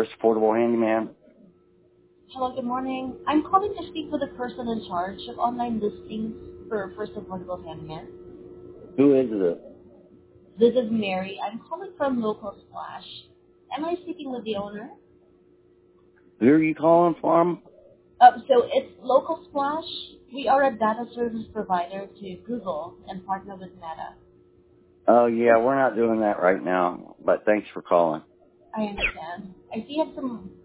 First Affordable Handyman. Hello, good morning. I'm calling to speak with the person in charge of online listings for First Affordable Handyman. Who is it? This is Mary. I'm calling from Local Splash. Am I speaking with the owner? Who are you calling from? So it's Local Splash. We are a data service provider to Google and partner with Meta. Oh, yeah, we're not doing that right now, but thanks for calling. I understand. I see you have some